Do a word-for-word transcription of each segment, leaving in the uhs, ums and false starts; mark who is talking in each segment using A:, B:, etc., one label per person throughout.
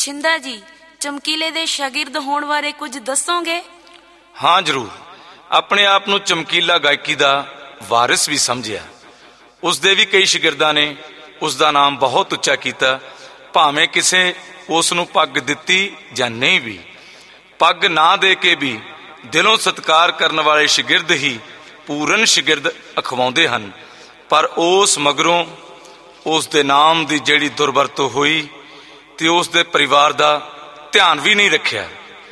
A: ਛਿੰਦਾ ਜੀ, ਚਮਕੀਲੇ ਦੇ ਸ਼ਾਗਿਰਦ ਹੋਣ ਬਾਰੇ ਕੁਝ ਦੱਸੋਗੇ?
B: ਹਾਂ ਜ਼ਰੂਰ। ਆਪਣੇ ਆਪ ਨੂੰ ਚਮਕੀਲਾ ਗਾਇਕੀ ਦਾ ਵਾਰਿਸ ਵੀ ਸਮਝਿਆ। ਉਸਦੇ ਵੀ ਕਈ ਸ਼ਾਗਿਰਦਾਂ ਨੇ ਉਸ ਦਾ ਨਾਮ ਬਹੁਤ ਉੱਚਾ ਕੀਤਾ, ਭਾਵੇਂ ਕਿਸੇ ਉਸ ਨੂੰ ਪੱਗ ਦਿੱਤੀ ਜਾਂ ਨਹੀਂ ਵੀ। ਪੱਗ ਨਾ ਦੇ ਕੇ ਵੀ ਦਿਲੋਂ ਸਤਿਕਾਰ ਕਰਨ ਵਾਲੇ ਸ਼ਾਗਿਰਦ ਹੀ ਪੂਰਨ ਸ਼ਾਗਿਰਦ ਅਖਵਾਉਂਦੇ ਹਨ। ਪਰ ਉਸ ਮਗਰੋਂ ਉਸ ਦੇ ਨਾਮ ਦੀ ਜਿਹੜੀ ਦੁਰਵਰਤੋਂ ਹੋਈ ਤੇ ਉਸ ਦੇ ਪਰਿਵਾਰ ਦਾ ਧਿਆਨ ਵੀ ਨਹੀਂ ਰੱਖਿਆ।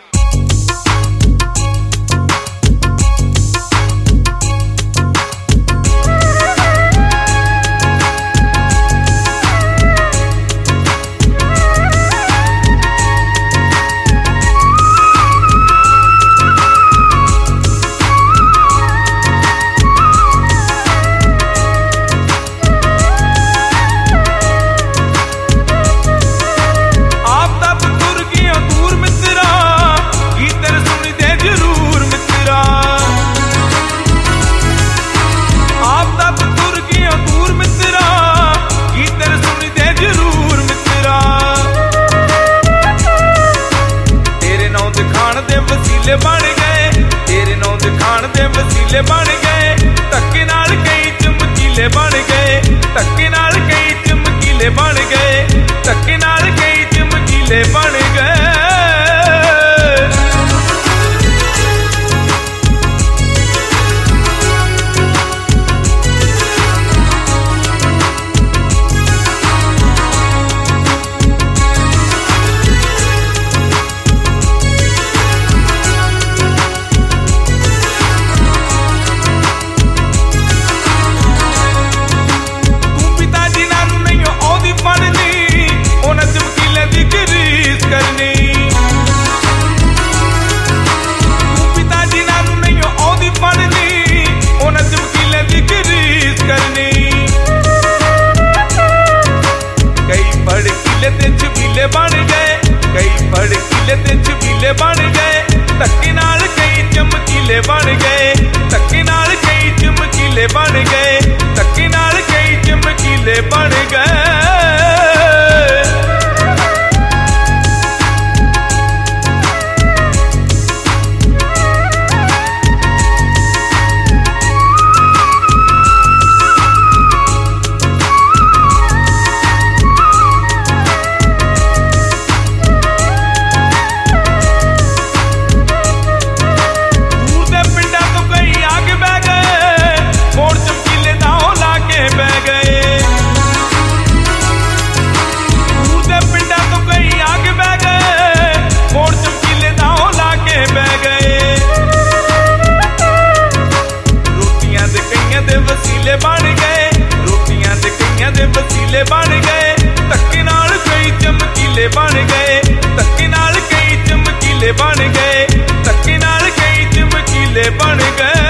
C: बन गए धक्के नाल कई चमकीले बन गए, धक्के नाल कई चमकीले बन गए, धक्के नाल कई चमकीले बन गए। बन गए कई भड़कीले ते छबीले बन गए, धक्के नाल कई चमकीले बन गए, धक्के नाल कई चमकीले बन गए, धक्के नाल कई चमकीले बन गए। वसीले बन गए रोटियां ते कईयां दे वसीले बन गए, धक्के नाल कई चमकीले बन गए, धक्के नाल कई चमकीले बन गए, धक्के नाल कई चमकीले बन गए।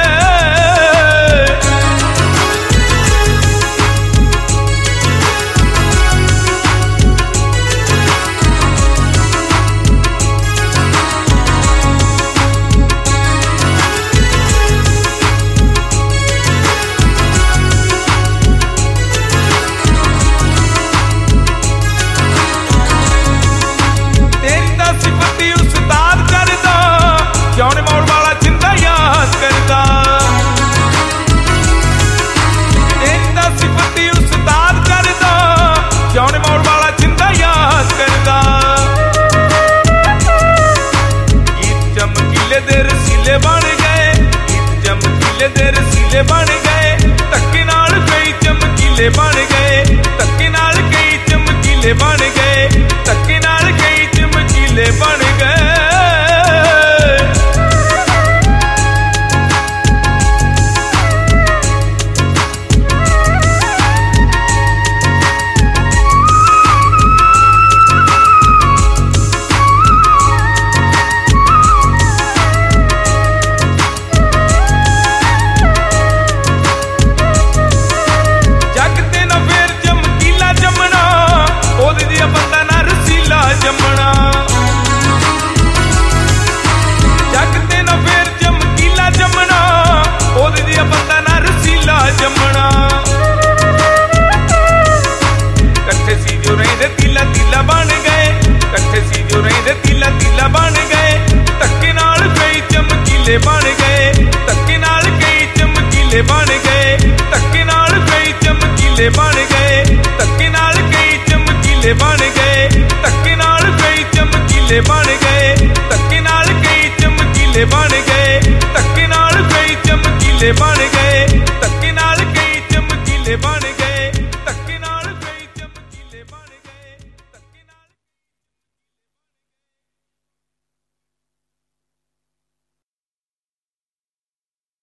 C: रसीले बन गए चमकीले दे रसीले बन गए, धक्के नाल कई चमकीले बन गए, धक्के नाल कई चमकीले बन गए, धक्के नाल कई चमकीले बन गए। ਚਮਕੀਲੇ ਬਣ ਗਏ ਧੱਕੇ ਨਾਲ ਕਈ ਚਮਕੀਲੇ ਬਣ ਗਏ ਧੱਕੇ ਨਾਲ ਕਈ ਚਮਕੀਲੇ ਬਣ ਗਏ ਧੱਕੇ ਨਾਲ ਕਈ ਚਮਕੀਲੇ ਬਣ ਗਏ ਧੱਕੇ ਨਾਲ ਕਈ ਚਮਕੀਲੇ ਬਣ ਗਏ